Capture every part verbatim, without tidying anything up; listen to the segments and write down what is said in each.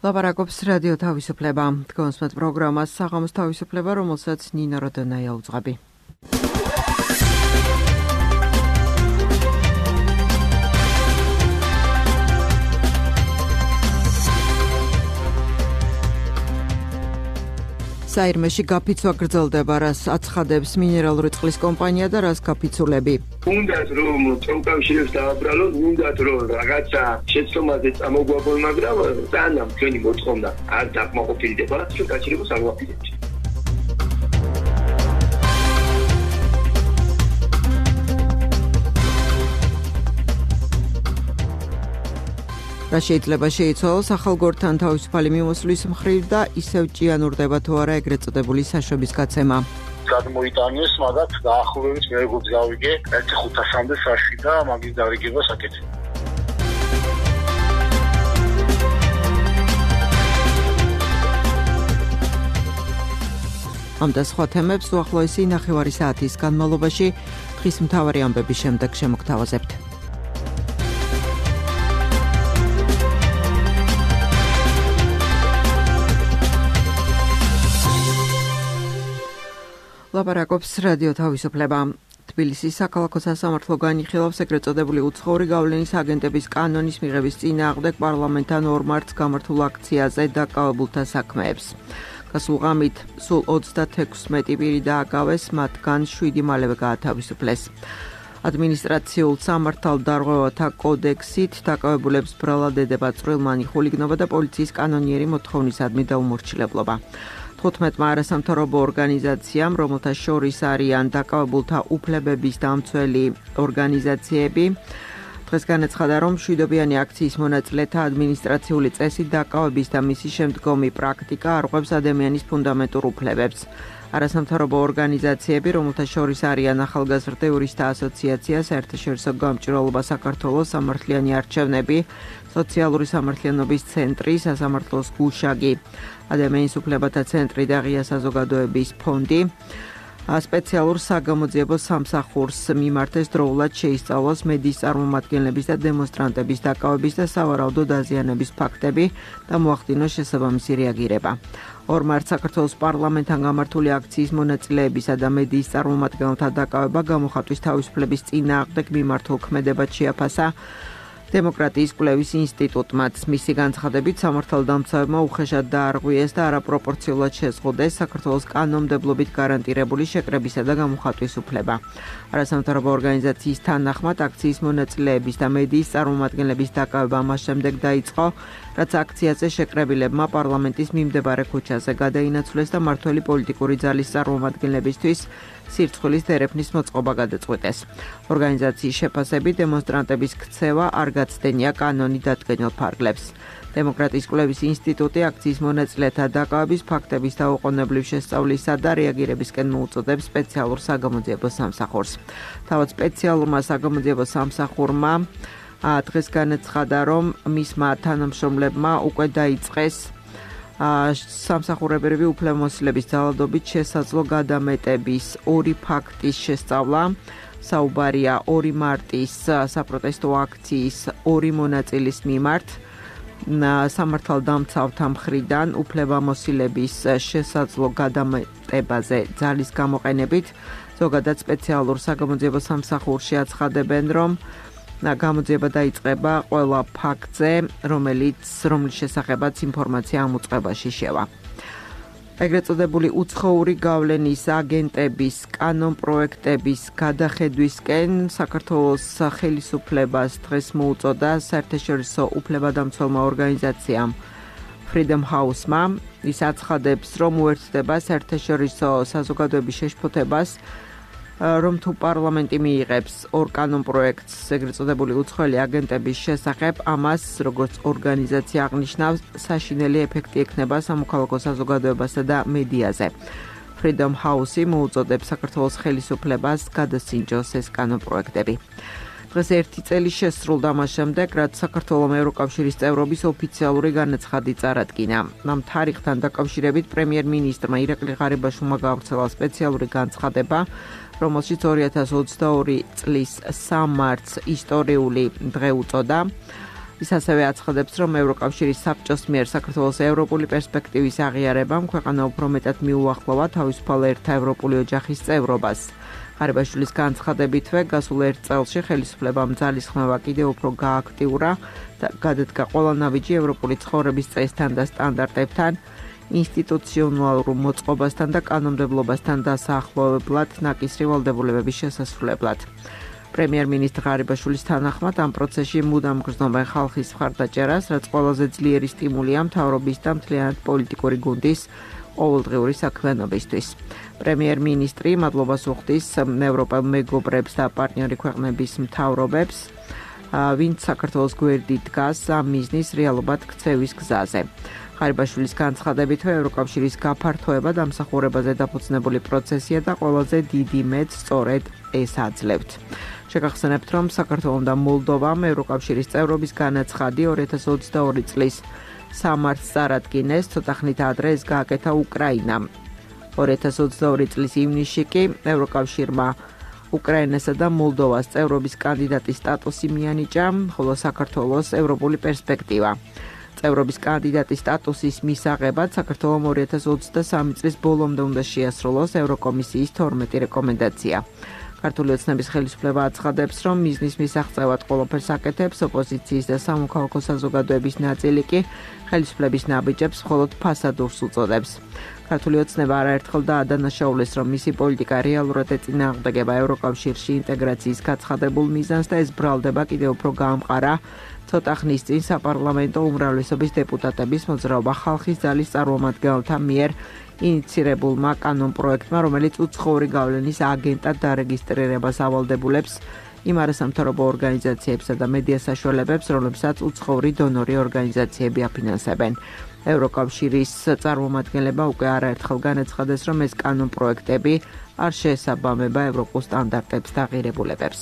ლაპარაკობს რადიო თავისუფლება. Თქვენს პროგრამას საღამოს თავისუფლება, რომელსაც ნინო როდონაია უძღვები. საირმეში გაფიცვა გრძელდება, რას აცხადებს მინერალური წყლის კომპანია და რას გაფიცულები. უნდათ რომ პროგრამშიებს დააბრალოთ, უნდათ რომ რაღაცა შეცდომაზე წამოგვაყოლ, მაგრამ სანამ ჩვენი მოთხოვნა არ დაკმაყოფილდება, ჩვენ გაჩერებას არ ვაპირებთ. რა შეიძლება შეიცვალოს ახალგორთან თავისუფალი მიმოსვლის მხრივ და ისევ ჭიანურდება თუ არა ეგრეთ წოდებული საშვების გაცემა. გადმოიტანეს, მაგათ დაახლოებით მეგობრს გავიგე ერთი ხუთასამდე საშვი და მაგის დარიგება საკეთე. ამ და სხვა თემებს უახლოესი ნახევარი საათის განმავლობაში დღის მთავარი ამბების შემდეგ შემოგთავაზებთ. ლაპარაკობს რადიო თავისუფლება. თბილისის საქალაქო სასამართლო განიხილავს ეგრეთ წოდებული უცხოური გავლენის აგენტების კანონის მიღების წინააღმდეგ პარლამენტთან ორ მარტს გამართულ აქციაზე დაკავებულთა საქმეებს. გასულ ღამით სულ ოცდათექვსმეტი პირი დააკავეს, მათგან შვიდი მალევე გაათავისუფლეს. ადმინისტრაციულ სამართალდარღვევათა კოდექსით დაკავებულებს ბრალად ედება წვრილმანი ხულიგნობა და პოლიციის კანონიერი მოთხოვნისადმი დაუმორჩილებლობა. თხუთმეტმა არასამთავრობო ორგანიზაციამ, რომელთა შორის არიან დაკავებულთა უფლებების დამცველი ორგანიზაციები, დღეს განაცხადა, რომ მშვიდობიანი აქციის მონაწილეთა ადმინისტრაციული წესით დაკავების და მისი შემდგომი პრაქტიკა არღვევს ადამიანის ფუნდამენტურ უფლებებს. არასამთავრობო ორგანიზაციები, რომელთა შორის არიან ახალგაზრდა იურისტთა ასოციაცია, საერთაშორისო გამჭვირვალობა საქართველოს, სამართლიანი არჩევნები, სოციალური სამართლიანობის ცენტრი, სასამართლოს გუშაგი, ადამიანის უფლებათა ცენტრი და ღია საზოგადოების ფონდი, სპეციალურ საგამოძიებო სამსახურს მიმართეს დროულად შეისწავლოს მედიის წარმომადგენლების და დემონსტრანტების დაკავების და სავარაუდო დაზიანების ფაქტები და მოახდინოს შესაბამისი რეაგირება. ორ მარტს საქართველოს პარლამენტთან გამართული აქციის მონაწილეებისა და მედიის წარმომადგენელთა დაკავება გამოხატვის თავისუფლების წინააღმდეგ მიმართულ ქმედებად შეაფასა დემოკრატიის კვლევის ინსტიტუტმაც. მისი განცხადებით, სამართალდამცავებმა უხეშად დაარღვიეს და არაპროპორციულად შეზღუდეს საქართველოს კანონმდებლობით გარანტირებული შეკრებისა და გამოხატვის უფლება. არასამთავრობო ორგანიზაციის თანახმად, აქციის მონაწილეების და მედიის წარმომადგენლების დაკავება მას შემდეგ დაიწყო, რაც აქციაზე შეკრებილებმა პარლამენტის მიმდებარე ქუჩაზე გადაინაცვლეს და მმართველი პოლიტიკური ძალის წარმომადგენლებისთვის სირცხვილის დერეფნის მოწყობა გადაწყვიტეს. ორგანიზაციის შეფასებით, დემონსტრანტების ქცევა არ გაცდენია კანონი დადგენილ ფარგლებს. დემოკრატიის კვლევის ინსტიტუტი აქციის მონაწილეთა დაკავების ფაქტების დაუყოვნებლივ შესწავლისა და რეაგირებისკენ მოუწოდებს სპეციალურ საგამოძიებო სამსახურს. თავად სპეციალურმა საგამოძიებო სამსახურმა დღეს განაცხადა, რომ მისმა თანამშრომლებმა უკვე დაიწყეს სამსახურებრივი უფლებამოსილების ძალადობით შესაძლო გადამეტების ორი ფაქტის შესწავლა. საუბარია ორი მარტის საპროტესტო აქციის ორი მონაწილის მიმართ სამართალდამცავთა მხრიდან უფლებამოსილების შესაძლო გადამეტებაზე ძალის გამოყენებით. ზოგადად სპეციალურ საგამოძიებო სამსახურში აცხადებენ, რომ გამოძიება დაიწყება ყველა ფაქტზე, რომელიც რომლის შესახებაც ინფორმაცია ამოწყებაში შევა. ეგრეთ წოდებული უცხოური გავლენის აგენტების კანონპროექტების გადახედვისკენ საქართველოს ხელისუფლებას დღეს მოუწოდა საერთაშორისო უფლებადამცველმა ორგანიზაციამ Freedom House-მა. ის აცხადებს, რომ უერთდება საერთაშორისო საზოგადოების შეშფოთებას, რომ თუ პარლამენტი მიიღებს ორ კანონპროექტს ეგრეთ წოდებული უცხოელი აგენტების შესახებ, ამას როგორც ორგანიზაცია აღნიშნავს, საშინელი ეფექტი ექნება სამოქალაქო საზოგადოებასა და მედიაზე. Freedom House-ი მოუწოდებს საქართველოს ხელისუფლებას გადასინჯოს ეს კანონპროექტები. დღეს ერთი წელი შესრულდა მას შემდეგ, რაც საქართველომ ევროკავშირის წევრობის ოფიციალური განაცხადი წარადგინა. ამ თარიღთან დაკავშირებით პრემიერ-მინისტრმა ირაკლი ღარიბაშვილმა გაავრცელა სპეციალური განცხადება, რომელშიც ორი ათას ოცდაორი წლის სამ მარტს ისტორიული დღე უწოდა. ის ასევე აცხადებს, რომ ევროკავშირის საბჭოს მიერ საქართველოს ევროპული პერსპექტივის აღიარებამ ქვეყანა უფრო მეტად მიუახლოვა თავისუფალ ერთა ევროპული ოჯახის წევრობას. ღარიბაშვილის განცხადებითვე, გასულ ერთ წელში ხელისუფლებამ ძალისხმევა კიდევ უფრო გააქტიურა და გადადგა ყველა ნაბიჯი ევროპული ცხოვრების წესთან და სტანდარტებთან, ინსტიტუციონალურ მოწყობასთან და კანონმდებლობასთან დასაახლოვებლად ნაკისრი ვალდებულებების შესასრულებლად. პრემიერ-მინისტრ ღარიბაშვილის თანახმად ამ პროცესში მუდამ გრძნობენ ხალხის მხარდაჭერას, რაც ყველაზე ძლიერი სტიმულია მთავრობის და მთლიანად პოლიტიკური გუნდის ყოველდღიური საქმიანობისთვის. პრემიერ-მინისტრი მადლობას უხდის ევროპელ მეგობრებს და პარტნიორი ქვეყნების მთავრობებს, ვინც საქართველოს გვერდით დგას ამ მიზნის რეალობად ქცევის გზაზე. ღარიბაშვილის განცხადებითვე ევროკავშირის გაფართოება დამსახურებაზე დაფუძნებული პროცესია და ყველაზე დიდი მეტს სწორედ ეს აძლევთ. შეგახსენებთ, რომ საქართველომ და მოლდოვამ ევროკავშირის წევრობის განაცხადი ორი ათას ოცდაორი წლის სამართს წარადგინეს, ცოტა ხნით ადრე ეს გააკეთა უკრაინამ. ორი ათას ოცდაორი წლის ივნისში კი ევროკავშირმა უკრაინასა და მოლდოვას წევრობის კანდიდატის სტატუსი მიანიჭა, ხოლო საქართველოს ევროპული პერსპექტივა. წევრობის კანდიდატის სტატუსის მისაღებად საქართველომ ორი ათას ოცდასამი წლის ბოლომდე უნდა შეასრულოს ევროკომისიის თორმეტი რეკომენდაცია. ქართული ოცნების ხელისუფლება აცხადებს, რომ მიზნის მისაღწევად ყველაფერს აკეთებს, ოპოზიციის და სამოქალაქო საზოგადოების ნაწილი კი ხელისუფლების ნაბიჯებს მხოლოდ ფასადურს უწოდებს. ქართული ოცნება არაერთხელ დაადანაშაულეს, რომ მისი პოლიტიკა რეალურად ეწინააღმდეგება ევროკავშირში ინტეგრაციის გაცხადებულ მიზანს და ეს ბრალდება კიდევ უფრო გაამყარა ცოტა ხნის წინ საპარლამენტო უმრავლესობის დეპუტატების მოძრაობა ხალხის ძალის წარმომადგენელთა მიერ ინიცირებულმა კანონპროექტმა, რომელიც უცხოური გავლენის აგენტად დარეგისტრირებას ავალდებულებს იმ არასამთავრობო ორგანიზაციებსა და მედია საშუალებებს, რომლებსაც უცხოური დონორი ორგანიზაციები აფინანსებენ. ევროკავშირის წარმომადგენლებმა უკვე არაერთხელ განაცხადეს, რომ ეს კანონპროექტები არ შეესაბამება ევროპულ სტანდარტებს და ღირებულებებს.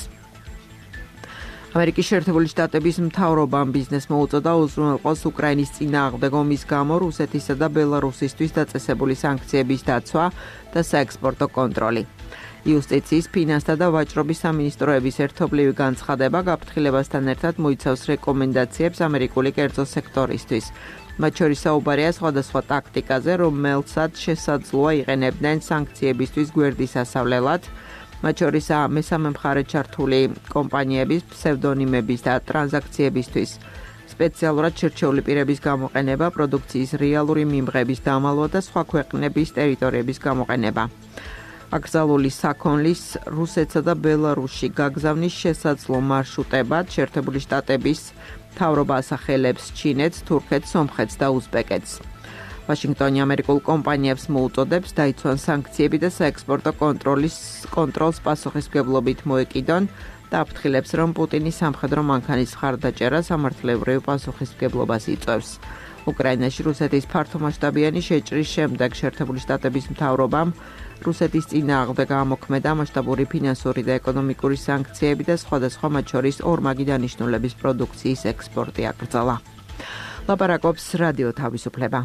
ამერიკის შეერთებული შტატების მთავრობამ ბიზნესმა უწოდა უზრუნველყოს უკრაინის წინააღმდეგ ომის გამო რუსეთისა და ბელარუსისთვის დაწესებული სანქციების დაცვა და საექსპორტო კონტროლი. იუსტიციის, ფინანსთა და ვაჭრობის სამინისტროების ერთობლივი განცხადება გაფრთხილებასთან ერთად მოიცავს რეკომენდაციებს ამერიკული კერძო სექტორისთვის. მათ შორის საუბარია სხვადასხვა ტაქტიკაზე, რომელსაც შესაძლოა იყენებდნენ სანქციებისთვის გვერდის ასავლელად, მათ შორის მესამე მხარე ჩართული კომპანიების ფსევდონიმების და ტრანზაქციებისთვის, სპეციალურად შერჩეული პირების გამოყენება, პროდუქციის რეალური მიმღების დამალვა და სხვა ქვეყნების ტერიტორიების გამოყენება. აკრძალული საქონლის რუსეთსა და ბელარუსში გაგზავნის შესაძლო მარშრუტებად შეერთებული შტატების მთავრობა ასახელებს ჩინეთს, თურქეთს, სომხეთს და უზბეკეთს. ვაშინგტონი ამერიკულ კომპანიებს მოუწოდებს დაიცვან სანქციები და საექსპორტო კონტროლის კონტროლს პასუხისმგებლობით მოეკიდონ და აფრთხილებს, რომ პუტინის სამხედრო მანქანის მხარდაჭერა სამართლებრივ პასუხისმგებლობას იწვევს. უკრაინაში რუსეთის ფართომასშტაბიანი შეჭრის შემდეგ შეერთებული შტატების მთავრობამ რუსეთის წინააღმდეგ ამოქმედა მასშტაბური ფინანსური და ეკონომიკური სანქციები და სხვადასხვა მათ შორის ორმაგი დანიშნულების პროდუქციის ექსპორტი აკრძალა. ლაპარაკობს რადიო თავისუფლება.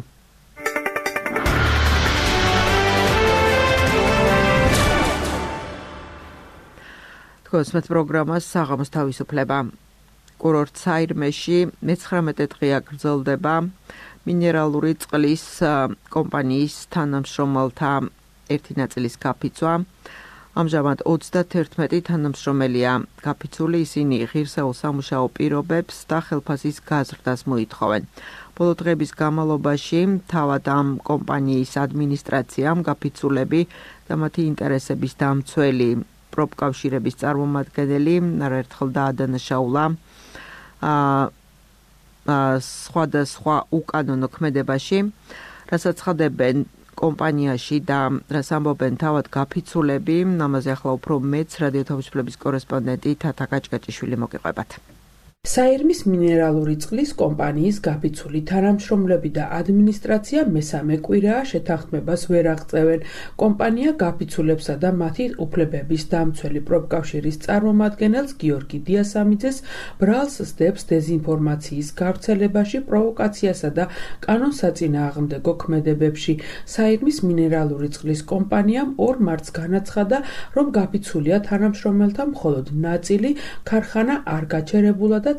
თქოსმეთ პროგრამას საღამოს თავისუფლება. კურორტ საირმეში მეცხრამეტე დღეა გრძელდება მინერალური წყლის კომპანიის თანამშრომელთა ერთი ნაწილის გაფიცვა. ამჟამად ოცდათერთმეტი თანამშრომელია გაფიცული, ისინი ღირსეულ სამუშაო პირობებს და ხელფასის გაზრდას მოითხოვენ. ბოლო დღეების განმავლობაში თავად ამ კომპანიის ადმინისტრაციამ გაფიცულები და მათი ინტერესების დამცველი პროფკავშირების წარმომადგენელი არაერთხელ დაადანაშაულა სხვადასხვა უკანონო ქმედებაში, რასაც ხდებენ კომპანიაში და რაც ამბობენ თავად გაფიცულები, ამაზე ახლა უფრო მეც რადიო თავისუფლების კორესპონდენტი თათა გაჭგაჭიშვილი მოგიყვებათ. საირმის მინერალური წყლის კომპანიის გაფიცული თანამშრომლები და ადმინისტრაცია მესამე კვირაა შეთანხმებას ვერ აღწევენ. კომპანია გაფიცულებსა და მათი უფლებების დამცველი პროფკავშირის წარმომადგენელს გიორგი დიასამიძეს ბრალს სდებს დეზინფორმაციის გავრცელებაში, პროვოკაციასა და კანონსაწინააღმდეგო ქმედებებში. საირმის მინერალური წყლის კომპანიამ ორ მარტს განაცხადა, რომ გაფიცულია თანამშრომელთა მხოლოდ ნაწილი, ქარხანა არ გაჩერებულა და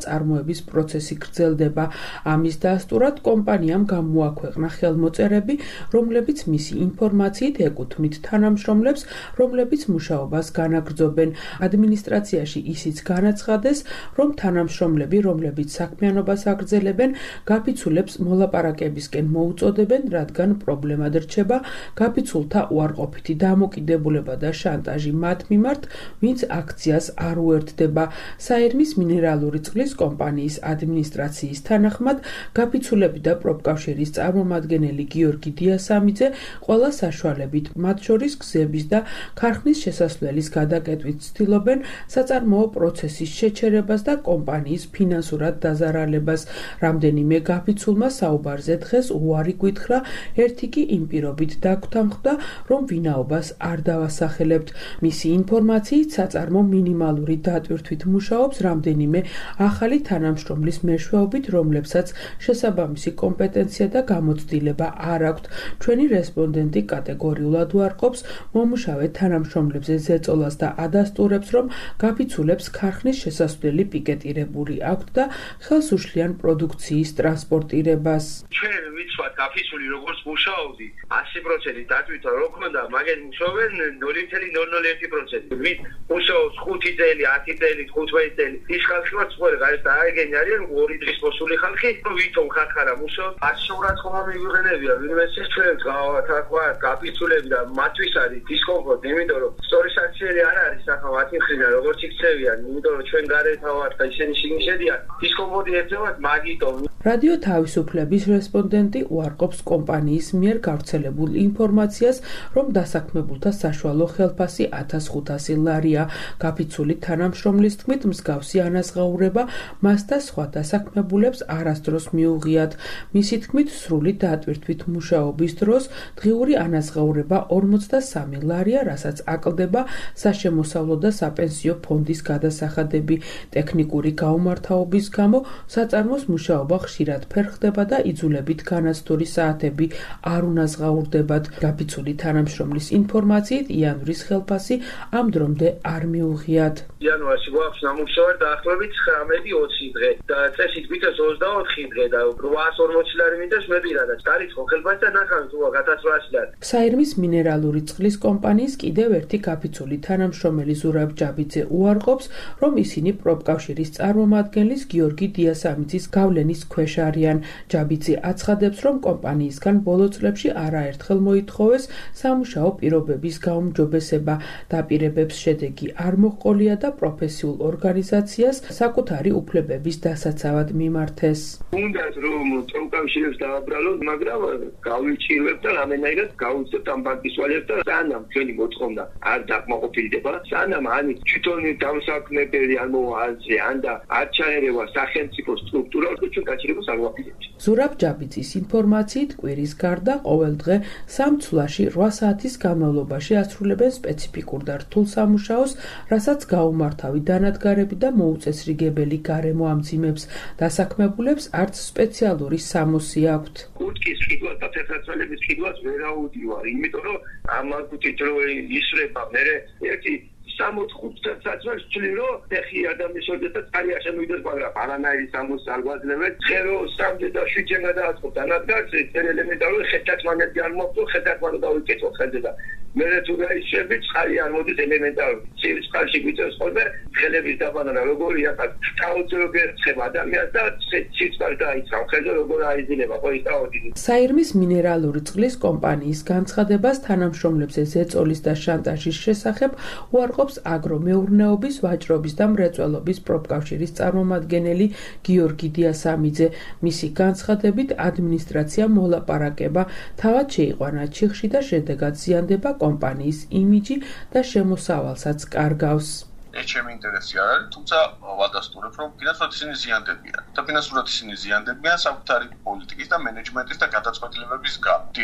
წარმოების პროცესი გრძელდება. ამის დასტურად კომპანიამ გამოაქვეყნა ხელმოწერები, რომლებიც მისი ინფორმაციით ეკუთვნით თანამშრომლებს, რომლებიც მუშაობას განაგრძობენ. ადმინისტრაციაში ისიც განაცხადეს, რომ თანამშრომლები, რომლებიც საქმიანობას აგრძელებენ, გაფიცულებს მოლაპარაკებისკენ მოუწოდებენ, რადგან პრობლემად რჩება გაფიცულთა უარყოფითი დამოკიდებულება და შანტაჟი მათ მიმართ, ვინც აქციას არ უერთდება. საირმის მინერალური წყლის კომპანიის ადმინისტრაციის თანახმად, გაფიცულები და პროფკავშირის წარმომადგენელი გიორგი დიასამიძე ყველა საშუალებით, მათ შორის გზების და ქარხნის შესასვლელის გადაკეტვით ცდილობენ საწარმოო პროცესის შეჩერებას და კომპანიის ფინანსურად დაზარალებას. რამდენიმე გაფიცულმა საუბარზე დღეს უარი გვითხრა, ერთი კი იმ პირობით დაგვთანხმდა, რომ ვინაობას არ დავასახელებთ. მისი ინფორმაციით საწარმო მინიმალური დატვირთვით მუშაობს რამდენიმე ახალი თანამშრომლის მეშვეობით, რომლებსაც შესაბამისი კომპეტენცია და გამოცდილება არ აქვთ. ჩვენი რესპონდენტი კატეგორიულად უარყოფს მომუშავე თანამშრომლებზე ზეწოლას და ადასტურებს, რომ გაფიცულებს ქარხნის შესასვლელი პიკეტირებული აქვთ და ხელს უშლიან პროდუქციის ტრანსპორტირებას. ჩვენ ვიცვათ გაფიცული როგორც მუშაობდი, ასი პროცენტი დატვირთვა რო ქონდა, მაგენ მუშაობენ ნული კომა ნული ერთი პროცენტი. ვით მუშაობს ხუთი წელი, ათი წელი, თხუთმეტი წელი. ის ხალხი ვართ ყველა გარეთ აიგენი არიან ორი დღის მოსული ხალხი, ვითომ ხარხარა მუშაობ. ასე ურაცხყოფა მიგვიღენებია, ვინმე შეცვლებს გავათ ახლა გაფიცულები და მათთვის არის დისკომფორტი, იმიტომ რომ სწორი საქციელი არ არის ახლა მათი მხრიდან როგორც იქცევიან, იმიტომ რომ ჩვენ გარეთ ავართ და ისინი შიგნით შედიან. დისკომფორტი ეწევათ მაგიტომ. რადიო თავისუფლების რესპონდენტი უარყოფს კომპანიის მიერ გავრცელებულ ინფორმაციას, რომ დასაქმებულთა საშუალო ხელფასი ათას ხუთასი ლარია. გაფიცული თანამშრომლის თქმით, მსგავსი ანაზღაურება მას და სხვა დასაქმებულებს არასდროს მიუღიათ. მისი თქმით, სრული დატვირთვით მუშაობის დროს დღიური ანაზღაურება ორმოცდასამი ლარია, რასაც აკლდება საშემოსავლო და საპენსიო ფონდის გადასახადები. ტექნიკური გაუმართავობის გამო საწარმოს მუშაობა ხშირად ფერხდება და იძულებით განაცდური საათები არ უნაზღაურდებათ. გაფიცული თანამშრომლის ინფორმაციით, იანვრის ხელფასი ამ დრომდე არ მიუღიათ. იანვარში გვაქვს ნამუშევარი დაახლოებით ცხრამეტი ოცი დღე და წესით გვითოს ოცდაოთხი დღე და რვაას ორმოცი ლარი მინდას მეპირა და დაიწყო ხელფასი და ნახავთ უა ათასრვაასი ლარი. საირმის მინერალური წყლის კომპანიის კიდევ ერთი გაფიცული თანამშრომელი ზურაბ ჯაბიძე უარყოფს, რომ ისინი პროფკავშირის წარმომადგენლის გიორგი დიასამიძის გავლენის ქვეშ არიან. ჯაბიძე აცხადებს, რომ კომპანიისგან ბოლო წლებში არაერთხელ მოითხოვეს სამუშაო პირობების გაუმჯობესება. დაპირებებს შედეგი არ მოჰყოლია და პროფესიულ ორგანიზაციას საკუთარი უფლებების დასაცავად მიმართეს. უნდათ რომ პროფკავშირებს დააბრალოთ, მაგრამ გავიჭირვებთ და რამენაირად გავუწევთ ამ ბანკის ვალებს და სანამ ჩვენი მოწყობა არ დაკმაყოფილდება, სანამ ani თვითონ დამსაქმებელი ან მოაზრე ან და არ ჩაერევა სახელმწიფო სტრუქტურა, ჩვენ გაჩერებას არ ვაფიქრებთ. ზურაბ ჯაბიძის ინფორმაციით, კვირის გარდა ყოველ დღე სამ ცვლაში რვა საათის განმავლობაში ასრულებენ სპეციფიკურ და რთულ სამუშაოს, რასაც გაუმართავი დანადგარები და მოუწესრიგებელი გარემო ამძიმებს. დასაქმებულებს არც სპეციალური სამოსი აქვთ. კუტკის ყიდვას და ფეხსაცმელების ყიდვას ვერ აუდივარ, იმიტომ რომ ამ კუტით რო ისრება, მე ერთი სამოთხუთი საწვევს ვცვლი, რომ ფეხი ადამიანის ორდეთა წარია შემოვიდეს, მაგრამ არანაირი სამოს არ გვაძლევენ. ხერო სამდე და შვიდჯერ გადააწყო დანადგარს, ეს ელემენტარული ხეთათმანეთი არ მოხდა, ხეთათმანო დავიკეთო ხელზე და მე თუ გაიშვები, წყალი არ მოდის ელემენტარული. ცივი წყალში გვიწევს ხოლმე ხელების დაბანა, როგორია ხა თავწრობი ცხება ადამიანს და ცივი წყალი დაიცავ, ხელზე როგორ აიძილება, ხო ის დაოდი. საირმის მინერალური წყლის კომპანიის განცხადებას თანამშრომლებზე ზეწოლის და შანტაჟის შესახებ უარყოფს აგრომეურნეობის, ვაჭრობის და მრეწველობის პროფკავშირის წარმომადგენელი გიორგი დიასამიძე. მისი განცხადებით, ადმინისტრაცია მოლაპარაკება თავად შეიყვანა ჩიხში და შედეგად ზიანდება კომპანიის იმიჯი და შემოსავალსაც კარგავს. ეს ჩემი ინტერესი არ არის, თუმცა ვადასტურებ, რომ ფინანსურად ისინი ზიანდებიან. და ფინანსურად ისინი ზიანდებიან საკუთარი პოლიტიკის და მენეჯმენტის და გადაწყვეტილებების გამო. დიახ.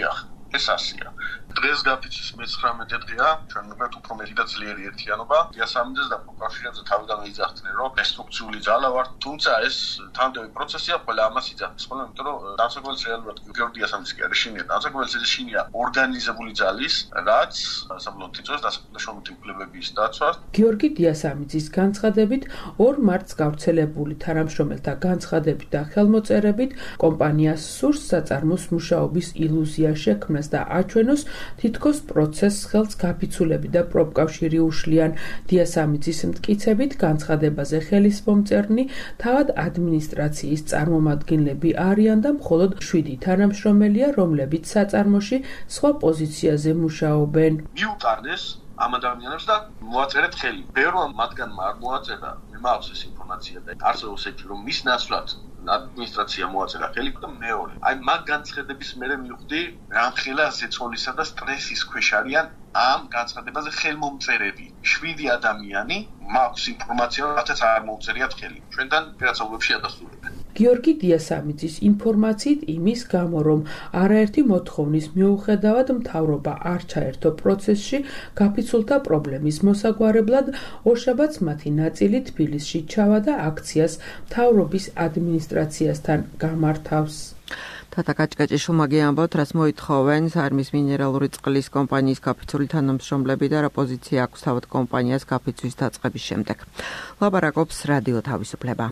ეს ასია. დღეს გაფიცის მეცხრამეტე დღეა, ჩვენ ვიყავთ უფრო მეტი და ძლიერი ერთიანობა. დიასამიძეს და პროფესიაზე თავიდან იძახდნენ, რომ დესტრუქციული ძალა ვართ, თუმცა ეს თანამდებობი პროცესია, ყველა ამას იძახს. ხოლო იმიტომ რომ დამსაკვირველს რეალურად გიორგი დიასამიძე კი არის შინია, დამსაკვირველს ეს შინია ორგანიზებული ძალის, რაც საბოლოოდ იწვევს დასაყრდენობით უფლებების დაცვას. გიორგი დიასამიძის განცხადებით, ორ მარტს გავრცელებული თანამშრომელთა განცხადებით და ხელმოწერებით კომპანიას სურს საწარმოს მუშაობის ილუზია შექმნას და აჩვენოს თითქოს პროცესს ხელს გაფიცულები და პროფკავშირი უშლიან. დიასამიძის მტკიცებით განცხადებაზე ხელის მომწერნი თავად ადმინისტრაციის წარმომადგენლები არიან და მხოლოდ შვიდი თანამშრომელია, რომლებიც საწარმოში სხვა პოზიციაზე მუშაობენ. მიუტანეს ამ ადამიანებს და მოაწერეთ ხელი. ბევრმა მათგანმა არ მოაწერა, მე მაქვს ეს ინფორმაცია და არსებობს ეგ რომ მის ნაცვლად ადმინისტრაცია მოაწერა ხელი და მეორე. აი მაგ განცხადების მერე მივხვდი რამხელა ზეწოლისა და სტრესის ქვეშ არიან ამ განცხადებაზე ხელმომწერები. შვიდი ადამიანი მაქვს ინფორმაცია, რათაც არ მოუწერიათ ხელი. ჩვენთან პირაცობებში ადასტურებენ. გიორგი დიასამიძის ინფორმაციით იმის გამო, რომ არაერთი მოთხოვნის მიუხედავად მთავრობა არ ჩაერთო პროცესში, გაფიცულთა პრობლემის მოსაგვარებლად ორშაბათს მათი ნაწილი თბილისში ჩავა და აქციას მთავრობის ადმინისტრაციასთან გამართავს. თათა კაჭკაჭიშვილმა გიამბობთ, რას მოითხოვენ საარმის მინერალური წყლის კომპანიის გაფიცული თანამშრომლები და რა პოზიცია აქვს თავად კომპანიას გაფიცვის დაწყების შემდეგ. ლაპარაკობს რადიო თავისუფლება.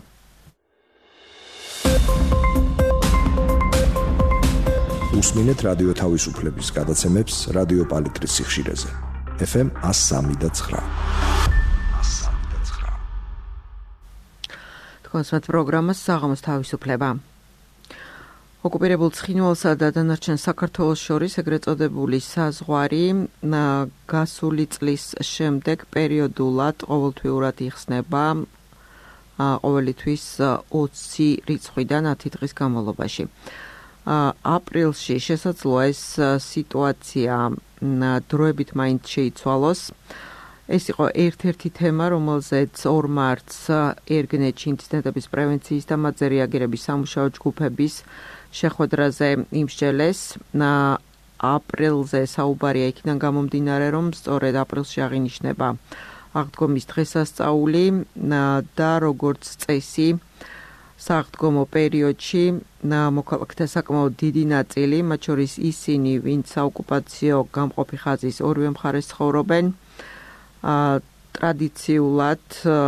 უსმინეთ რადიო თავისუფლების გადაცემებს რადიო პალიტრის სიხშირეზე. ეფ ემ one oh three point nine. თქვენს პროგრამას საღამოს თავისუფლება. ოკუპირებულ ცხინვალსა და დანარჩენ საქართველოს შორის ეგრეთ წოდებული საზღვარი გასული წლის შემდეგ პერიოდულად ყოველთვიურად იხსნება ყოველი თვის ოცი რიცხვიდან ათი დღის განმავლობაში. აპრილში შესაძლოა ეს სიტუაცია დროებით მაინც შეიცვალოს. ეს იყო ერთ-ერთი თემა, რომელზეც ორ მარტს ერგნეთში ინციდენტების პრევენციის და მათზე რეაგირების სამუშაო ჯგუფების შეხვედრაზე იმსჯელეს. აპრილზე საუბარია იქიდან გამომდინარე, რომ სწორედ აპრილში აღინიშნება აღდგომის დღესასწაული და როგორც წესი სააღდგომო პერიოდში მოქალაქეთა საკმაოდ დიდი ნაწილი, მათ შორის ისინი, ვინც საოკუპაციო გამყოფი ხაზის ორივე მხარეს ცხოვრობენ, ტრადიციულად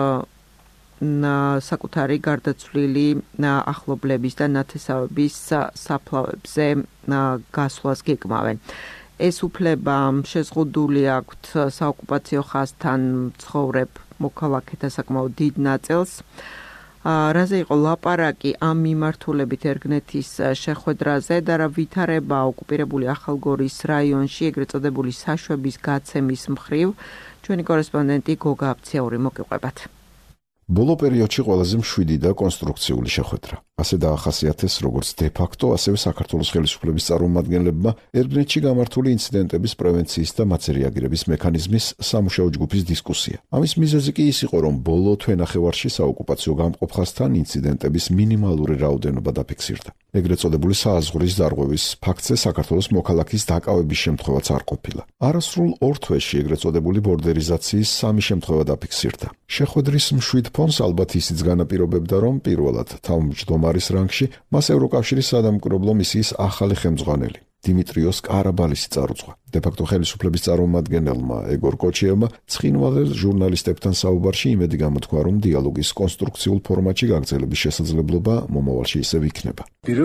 საკუთარი გარდაცვლილი ახლობლების და ნათესავების საფლავებზე გასვლას გეკმავენ. ეს უფლება შეზღუდული აქვთ საოკუპაციო ხაზთან ცხოვრებ მოქალაქეთა საკმაოდ დიდ ნაწილს. რაზე იყო ლაპარაკი ამ მიმართულებით ერგნეთის შეხვედრაზე და რა ვითარება ოკუპირებული ახალგორის რაიონში ეგრეთ წოდებული საშვების გაცემის მხრივ, ჩვენი კორესპონდენტი გოგა აფციური მოგიყვებათ. ბოლო პერიოდში ყველაზე მშვიდი და კონსტრუქციული შეხვედრა. ასე დაახასიათეს როგორც დე-ფაქტო, ასევე საქართველოს ხელისუფლების წარმომადგენლებმა ერგნეთში გამართული ინციდენტების პრევენციის და მათზე რეაგირების მექანიზმის სამუშაო ჯგუფის დისკუსია. ამის მიზეზი კი ის იყო, რომ ბოლო თვენახევარში საოკუპაციო გამყოფ ხაზთან ინციდენტების მინიმალური რაოდენობა დაფიქსირდა. ეგრეთ წოდებული საზღვრის დარღვევის ფაქტზე საქართველოს მოქალაქის დაკავების შემთხვევაც არ ყოფილა. არასრულ ორ თვეში ეგრეთ წოდებული ბორდერიზაციის სამი შემთხვევა დაფიქსირდა. შეხვედრის მშვიდ ფონს ალბათ ისიც განაპირობებდა, რომ პირველად თავმჯდომარის რანგში მას ევროკავშირის სადამკვირვებლო მისიის ახალი ხელმძღვანელი დიმიტრიოს კარაბალისი წარუძღვა. დე-ფაქტო ხელისუფლების წარმომადგენელმა ეგორ კოჩიევმა ცხინვალელ ჟურნალისტებთან საუბარში იმედი გამოთქვა, რომ დიალოგის კონსტრუქციულ ფორმატში გაგრძელების შესაძლებლობა მომავალში ისევ იქნება.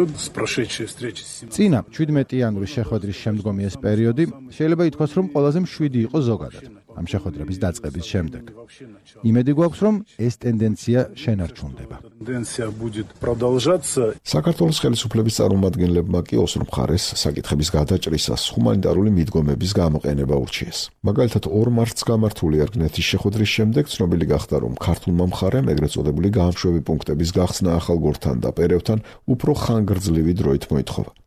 წინა შვიდმეტი იანვრის შეხვედრის შემდგომი ეს პერიოდი შეიძლება ითქვას, რომ ყველაზე მშვიდი იყო ზოგადად ამ შეხვედრების დაწყების შემდეგ. იმედი გვაქვს, რომ ეს ტენდენცია შენარჩუნდება. საქართველოს ხელისუფლების წარმომადგენლებმა კი ოსურ მხარეს საკითხების გადაჭრისას ჰუმანიტარული მიდგომების გამოყენება ურჩიეს. მაგალითად, ორ მარტს გამართული ერგნეთის შეხვედრის შემდეგ ცნობილი გახდა, რომ ქართულმა მხარემ ეგრეთ წოდებული გაამშვები პუნქტების გახსნა ახალგორთან და პერევთან უფრო ხანგრძლივი დროით მოითხოვა.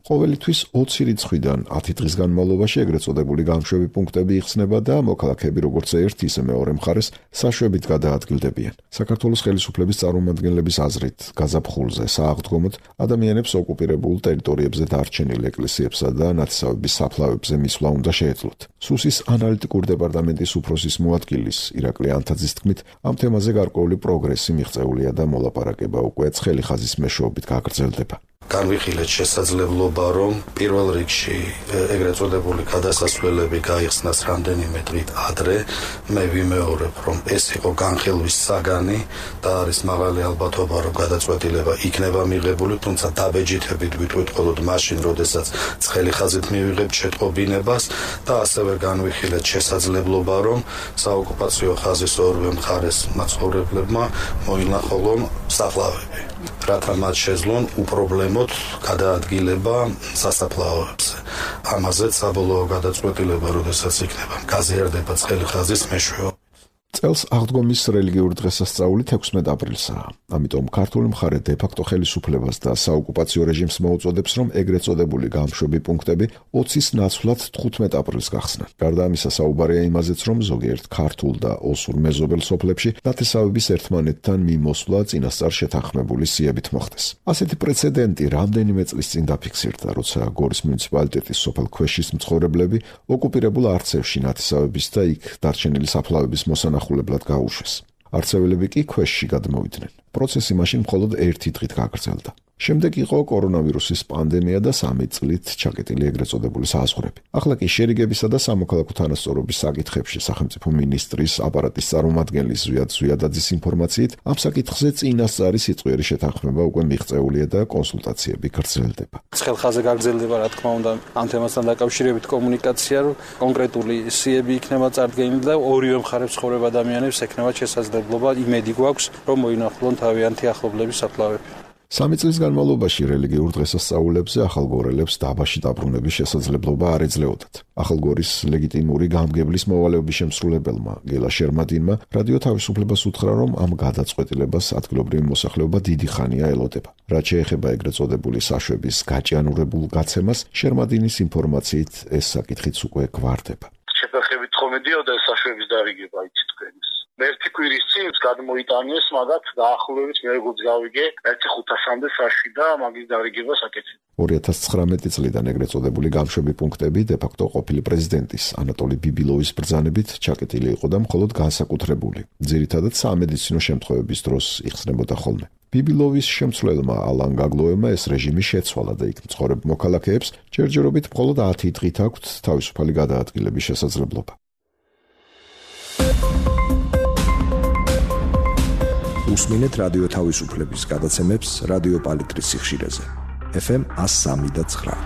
ყოველთვის ოცი რიცხვიდან ათი დღის განმავლობაში ეგრეთ წოდებული გამშვები პუნქტები იხსნება და მოქალაქეები როგორც ერთ, ისე მეორე მხარეს საშვებით გადაადგილდებიან. საქართველოს ხელისუფლების წარმომადგენლების აზრით, გაზაფხულზე სააღდგომოდ ადამიანებს ოკუპირებულ ტერიტორიებზე დარჩენილ ეკლესიებსა და ნათესავების საფლავებზე მისვლა უნდა შეეძლოთ. სუსის ანალიტიკურ დეპარტამენტის უფროსის მოადგილის ირაკლი ანთაძის თქმით, ამ თემაზე გარკვეული პროგრესი მიღწეულია და მოლაპარაკება უკვე ცხელი ხაზის მეშვეობით გაგრძელდება. განვიხილეთ შესაძლებლობა, რომ პირველ რიგში ეგრეთ წოდებული გადასასვლელები გაიხსნას რამდენიმე დღით ადრე. მე ვიმეორებ, რომ ეს იყო განხილვის საგანი და არის მაღალი ალბათობა, რომ გადაწყვეტილება იქნება მიღებული, თუმცა დაბეჯითებით ვიტყვით მხოლოდ მაშინ, როდესაც ცხელი ხაზით მივიღებთ შეტყობინებას და ასევე განვიხილეთ შესაძლებლობა, რომ საოკუპაციო ხაზის ორივე მხარეს მაცხოვრებლებმა მოინახულონ საფლავები. რათა მათ შეძლონ უპრობლემოდ გადაადგილება სასაფლაოებზე. ამაზეც საბოლოო გადაწყვეტილება, როდესაც იქნება, გაზიარდება ცხელი ხაზის მეშვეობით. წელს აღდგომის რელიგიური დღესასწაულით ექვსმეტ აპრილსაა. ამიტომ ქართული მხარე დე-ფაქტო ხელისუფლებას და საოკუპაციო რეჟიმს მოუწოდებს, რომ ეგრეთ წოდებული გამშვები პუნქტები ოცის ნაცვლად თხუთმეტ აპრილს გახსნან. გარდა ამისა, საუბარია იმაზეც, რომ ზოგიერთ ქართულ და ოსურ მეზობელ სოფლებში ნათესავების ერთმანეთთან მიმოსვლა წინასწარ შეთანხმებული სიებით მოხდეს. ასეთი პრეცედენტი რამდენიმე წლის წინ დაფიქსირდა, როცა გორის მუნიციპალიტეტის სოფელ ქვეშის მცხოვრებლები ოკუპირებულ არცევში ნათესავების და იქ დარჩენილი საფლავების მოსანახულებლად გაუშვეს. არცეველები კი ქვეშში გადმოვიდნენ. პროცესი მაშინ მხოლოდ ერთი დღით გაგრძელდა. შემდეგ იყო კორონავირუსის პანდემია და სამი წლით ჩაკეტილი ეგრეთ წოდებული საზღვრები. ახლა კი შერიგებისა და სამოქალაქო თანასწორობის საკითხებში სახელმწიფო მინისტრის აპარატის წარმომადგენლის ზვიად ზვიადაძის ინფორმაციით, ამ საკითხზე წინასწარი სიტყვიერი შეთანხმება უკვე მიღწეულია და კონსულტაციები გრძელდება. ცხელ ხაზზე გაგრძელდება, რა თქმა უნდა, ამ თემასთან დაკავშირებით კომუნიკაცია, რომ კონკრეტული სიები იქნება წარდგენილი და ორივე მხარეს ცხოვრებ ადამიანებს ექნება შესაძლებლობა, იმედი გვაქვს, რომ მოინახულონ თავიანთი ახლობლების საფლავები. სამი წლის განმავლობაში რელიგიურ დღესასწაულებზე ახალგორელებს დაბაში დაბრუნების შესაძლებლობა არ ეძლეოდათ. ახალგორის ლეგიტიმური გამგებლის მოვალეობის შემსრულებელმა გელა შერმადინმა რადიო თავისუფლებას უთხრა, რომ ამ გადაწყვეტილებას ადგილობრივი მოსახლეობა დიდი ხანია ელოდება. რაც შეეხება ეგრეთ წოდებული საშვების გაჭიანურებულ გაცემას, შერმადინის ინფორმაციით ეს საკითხიც უკვე გვარდება. შეთანხმებით ხომ მიდიოდა საშვების დარიგება იცი თქვენს. ერთი კვირის წინ გადმოიტანეს, მაგათ დაახლოებით მე როგორც გავიგე, ერთი ხუთასამდე საშვი და მაგის დარიგება საკეთდა. ორი ათას ცხრამეტი წლიდან ეგრეთ წოდებული გამშვები პუნქტები დე-ფაქტო ყოფილი პრეზიდენტის ანატოლი ბიბილოვის ბრძანებით ჩაკეტილი იყო და მხოლოდ განსაკუთრებული. ძირითადად სამედიცინო შემთხვევების დროს იხსნებოდა ხოლმე. ბიბილოვის შემცვლელმა ალან გაგლოევმა ეს რეჟიმი შეცვალა და იქ მცხოვრებ მოქალაქეებს ჯერჯერობით მხოლოდ ათი დღით აქვთ თავისუფალი გადაადგილების შესაძლებლობა. უსმინეთ რადიო თავისუფლების გადაცემებს რადიო პალიტრის სიხშირეზე. ეფ ემ one oh three და nine.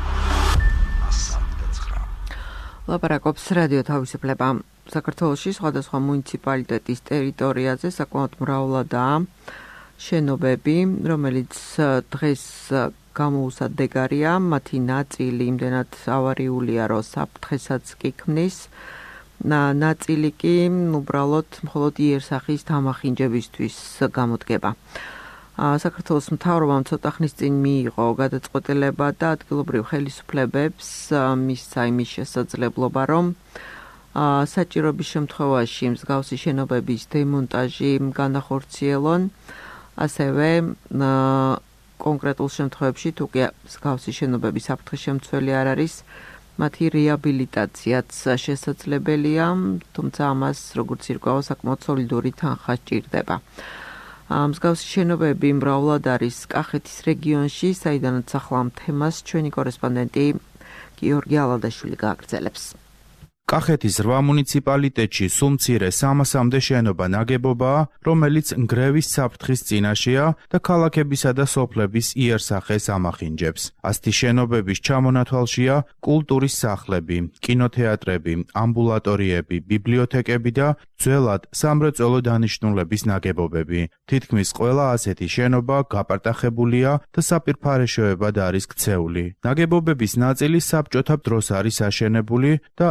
ლაპარაკობს რადიო თავისუფლება. საქართველოში სხვადასხვა მუნიციპალიტეტის ტერიტორიაზე საკმაოდ მრავლადაა შენობები, რომელიც დღეს გამოუსადეგარია, მათი ნაწილი იმდენად ავარიულია, რომ საფრთხესაც კი ქმნის. ნაწილი კი უბრალოდ მხოლოდ იერსახის დამახინჯებისთვის გამოდგება. საქართველოს მთავრობამ ცოტა ხნის წინ მიიღო გადაწყვეტილება და ადგილობრივ ხელისუფლებებს მისცა იმის შესაძლებლობა, რომ საჭიროების შემთხვევაში მსგავსი შენობების დემონტაჟი განახორციელონ, ასევე კონკრეტულ შემთხვევებში თუ კი მსგავსი შენობების საფრთხის შემცველი არ არის, მათი რეაბილიტაციაც შესაძლებელია, თუმცა ამას როგორც ირკვევა საკმაოდ სოლიდური თანხა სჭირდება. მსგავსი შენობები მრავლად არის კახეთის რეგიონში, საიდანაც ახლა ამ თემას ჩვენი კორესპონდენტი გიორგი ალადაშვილი გააგრძელებს. კახეთის რვა მუნიციპალიტეტში სულ მცირე სამასამდე შენობა ნაგებობაა, რომელიც ნგრევის საფრთხის წინაშეა და ქალაქებისა და სოფლების იერსახეს ამახინჯებს. ასეთი შენობების ჩამონათვალშია კულტურის სახლები, კინოთეატრები, ამბულატორიები, ბიბლიოთეკები და ძველად სამრეწველო დანიშნულების ნაგებობები. თითქმის ყველა ასეთი შენობა გაპარტახებულია და საპირფარეშოებად არის ქცეული. ნაგებობების ნაწილი საბჭოთა დროს არის აშენებული და რაიმე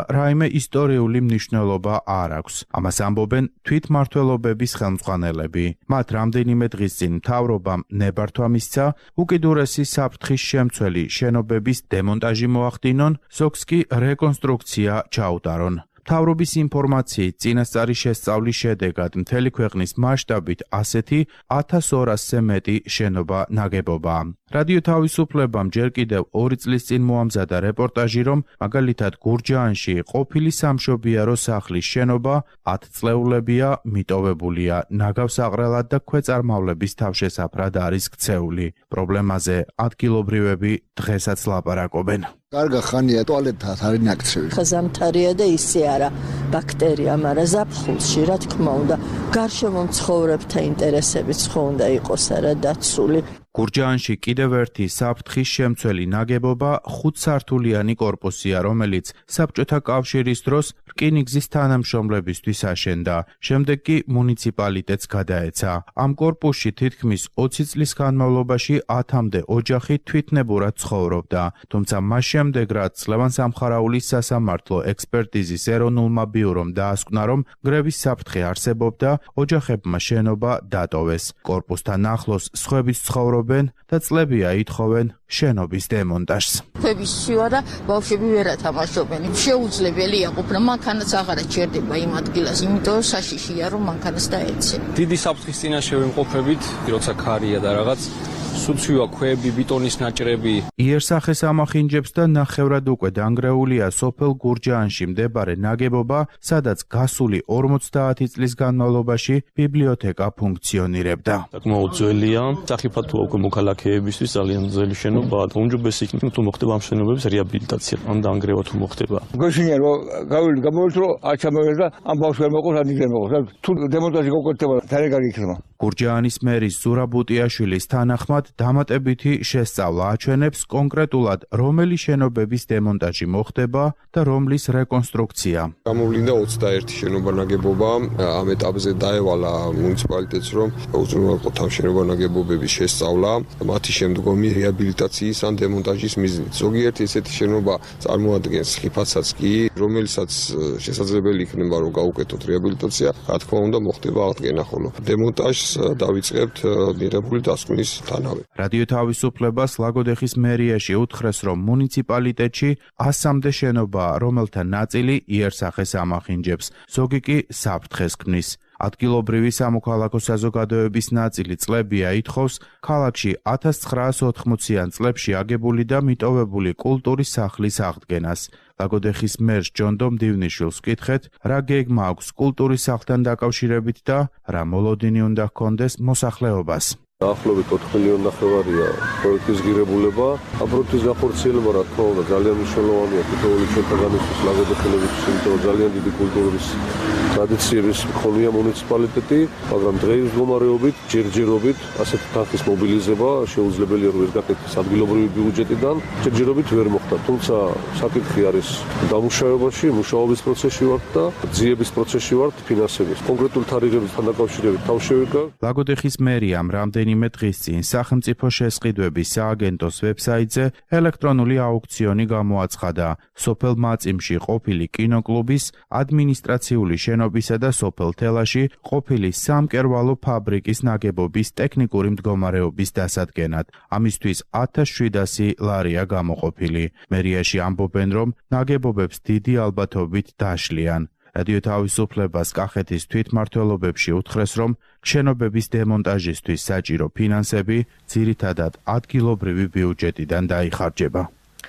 ისტორიული მნიშვნელობა არ აქვს. ამას ამბობენ თვითმმართველობების ხელმძღვანელები. მათ რამდენიმე დღის წინ მთავრობამ ნებართვა მისცა უკიდურესი საფრთხის შემცველი შენობების დემონტაჟი მოახდინონ, ზოგს კი რეკონსტრუქცია ჩაუტარონ. მთავრობის ინფორმაციით წინასწარი შესწავლის შედეგად მთელი ქვეყნის მასშტაბით ასეთი ათას ორასზე მეტი შენობა ნაგებობაა. რადიო თავისუფლებამ ჯერ კიდევ ორი წლის წინ მოამზადა რეპორტაჟი, რომ მაგალითად გურჯაანში ყოფილი სამშობიარო სახლის შენობა ათწლეულებია მიტოვებულია, ნაგავსაყრელად და ქვეწარმავლების თავშესაფრად არის ქცეული. პრობლემაზე ადგილობრივები დღესაც ლაპარაკობენ. კარგა ხანია ტუალეტად არის ნაკცევი. ხაზამთარია და ისე არა ბაქტერია, მაგრამ ზაფხულში რა თქმა უნდა გარშემო მცხოვრებთა ინტერესებიც ხო უნდა იყოს არა დაცული. გურჯაანში კიდევ ერთი საფრთხის შემცველი ნაგებობა ხუთსართულიანი კორპუსია, რომელიც საბჭოთა კავშირის დროს რკინიგზის თანამშრომლებისთვის აშენდა. შემდეგ კი მუნიციპალიტეტს გადაეცა. ამ კორპუსში თითქმის ოცი წლის განმავლობაში ათამდე ოჯახი თვითნებურად ცხოვრობდა, თუმცა მას შემდეგ, რაც ლევან-სამხარაულის სასამართლო ექსპერტიზის ეროვნულმა ბიურომ დაასკვნა, რომ გრევის საფრთხე არსებობდა, ოჯახებმა შენობა დატოვეს. კორპუსთან ახლოს სხვებიც ცხოვრობენ და წლებია ითხოვენ შენობის დემონტაჟს. ქვების შივა და ბავშვები ვერ ათამაშობენ. შეუძლებელია ყოფნა, მანქანაც აღარა ჩერდება იმ ადგილას, იმიტომ საშიშია რომ მანქანას დაეცე. დიდი საფრთხის წინაშე ვიმყოფებით, როცა ქარია და რაღაც სუცვივა ქვები, ბეტონის ნაჭრები. იერსახეს ამახინჯებს და ნახევრად უკვე დანგრეულია სოფელ გურჯაანში მდებარე ნაგებობა, სადაც გასული ორმოცდაათი წლის განმავლობაში ბიბლიოთეკა ფუნქციონირებდა. საკმაოდ ძველია, სახიფათოა უკვე მოქალაქეებისთვის ძალიან ძველი შენობაა. უმჯობესი იქნება თუ მოხდება ამ შენობების რეაბილიტაცია, ან დაანგრევა თუ მოხდება. გოშინია რომ გავილი გამოიწ რომ არ ჩამოვიდა და ამ ბავშვს ვერ მოყოს, ადრე მოყოს. თუ დემონტაჟი გაკეთდება, ძალიან იქნება. გურჯაანის მერის ზურაბ ბუტიაშვილის თანახმად დამატებითი შესწავლა აჩვენებს კონკრეტულად რომელი შენობების დემონტაჟი მოხდება და რომლის რეკონსტრუქცია. გამოვლინდა ოცდაერთი შენობა ნაგებობა, ამ ეტაპზე დაევალა მუნიციპალიტეტს, რომ უზრუნველყოთ ამ შენობა ნაგებობების შესწავლა, მათი შემდგომი რეაბილიტაციის ან დემონტაჟის მიზნით. ზოგიერთი ესეთი შენობა წარმოადგენს ხიფათსაც კი, რომელსაც შესაძლებელი იქნება რომ გაუკეთოთ რეაბილიტაცია, რა თქმა უნდა მოხდება აღდგენა, ხოლო დემონტაჟს დავიწყებთ მიღებული დასკვნის თანავე. რადიო თავისუფლებას ლაგოდეხის მერიაში უთხრეს, რომ მუნიციპალიტეტში ასამდე შენობაა, რომელთა ნაწილი იერსახეს ამახინჯებს, ზოგი კი საფრთხეს ქმნის. ადგილობრივი სამოქალაქო საზოგადოების ნაწილი წლებია ითხოვს ქალაქში ათას ცხრაას ოთხმოციან წლებში აგებული და მიტოვებული კულტურის სახლის აღდგენას. ლაგოდეხის მერს ჯონდომ დივნიშვილს ვკითხეთ, რა გეგმა აქვს კულტურის სახლთან დაკავშირებით და რა მოლოდინი უნდა ჰქონდეს მოსახლეობას. დაახლოებით ოთხ მილიონი ნახევარია პროექტის ღირებულება. ამ პროექტის გახორციელება რა თქმა უნდა ძალიან მნიშვნელოვანია თითოეული ჩვენთაგანისთვის ლაგოდეხელებისთვის, იმიტომ რომ ძალიან დიდი კულტურის ტრადიციების მქონეა მუნიციპალიტეტი, მაგრამ დღეის მდგომარეობით ჯერჯერობით ასეთი თანხის მობილიზება შეუძლებელია რომ ეს გაკეთდეს ადგილობრივი ბიუჯეტიდან, ჯერჯერობით ვერ მოხდა. თუმცა საკითხი არის დამუშავებაში, მუშაობის პროცესში ვართ და ძიების პროცესში ვართ ფინანსების. კონკრეტული თარიღებთან დაკავშირებით თავშევიკავ. ლაგოდეხის მერიამ რამდენი რამდენიმე დღის წინ სახელმწიფო შესყიდვების სააგენტოს ვებსაიტზე ელექტრონული აუქციონი გამოაცხადა სოფელ მაწიმში ყოფილი კინოკლუბის, ადმინისტრაციული შენობისა და სოფელ თელაში ყოფილი სამკერვალო ფაბრიკის ნაგებობის ტექნიკური მდგომარეობის დასადგენად. ამისთვის ათას შვიდასი ლარია გამოყოფილი. მერიაში ამბობენ, რომ ნაგებობებს დიდი ალბათობით დაშლიან. რადიო თავისუფლებას კახეთის თვითმმართველობებში უთხრეს, რომ შენობების დემონტაჟისთვის საჭირო ფინანსები ძირითადად ადგილობრივი ბიუჯეტიდან დაიხარჯება.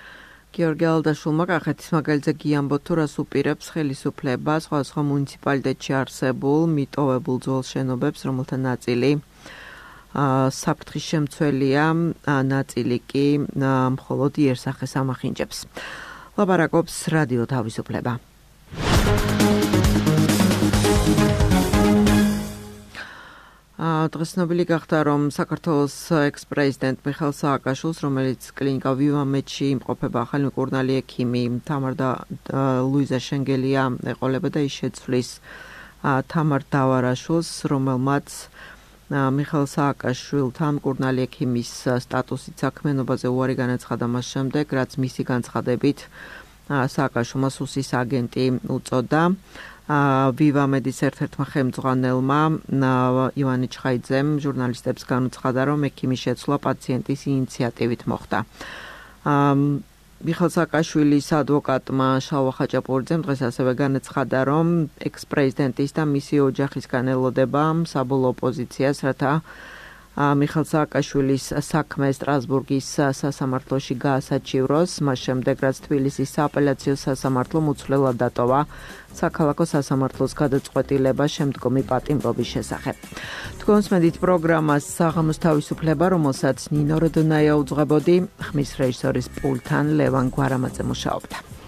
გიორგი ალდაშულმა კახეთის მაგალითზე გიამბოთ, თუ რას უპირებს ხელისუფლება სხვადასხვა მუნიციპალიტეტში არსებულ მიტოვებულ ძველ შენობებს, რომელთა ნაწილი საფრთხის შემცველია, ნაწილი კი მხოლოდ იერსახეს ამახინჯებს. ლაპარაკობს რადიო თავისუფლება. დღეს ცნობილი გახდა, რომ საქართველოს ექს-პრეზიდენტ მიხეილ სააკაშვილს, რომელიც კლინიკა ვივამედში იმყოფება, ახალი მკურნალი ექიმი თამარ და ლუიზა შენგელია ეყოლება და ის შეცვლის თამარ დავარაშვილს, რომელმაც მიხეილ სააკაშვილთან მკურნალი ექიმის სტატუსით საქმიანობაზე უარი განაცხადა მას შემდეგ, რაც მისი განცხადებით სააკაშვილმა სუსის აგენტი უწოდა. ვივამედის ერთ-ერთმა ხელმძღვანელმა ივანე ჩხაიძემ ჟურნალისტებს განუცხადა, რომ ექიმის შეცვლა პაციენტის ინიციატივით მოხდა. მიხეილ სააკაშვილის ადვოკატმა შალვა ხაჭაპურიძემ დღეს ასევე განაცხადა, რომ ექს-პრეზიდენტის და მისი ოჯახისგან ელოდება საბოლოო პოზიციას, რათა მიხეილ სააკაშვილის საქმე სტრასბურგის სასამართლოში გაასაჩივროს, მას შემდეგ რაც თბილისის სააპელაციო სასამართლომ უცვლელად დატოვა საქალაქო სასამართლოს გადაწყვეტილება შემდგომი პატიმრობის შესახებ. თქვენს მედით პროგრამას საღამოს თავისუფლება, რომელსაც ნინო როდონაია უძღვებოდი, ხმის რეჟისორის პულთან ლევან გვარამაძე მუშაობდა.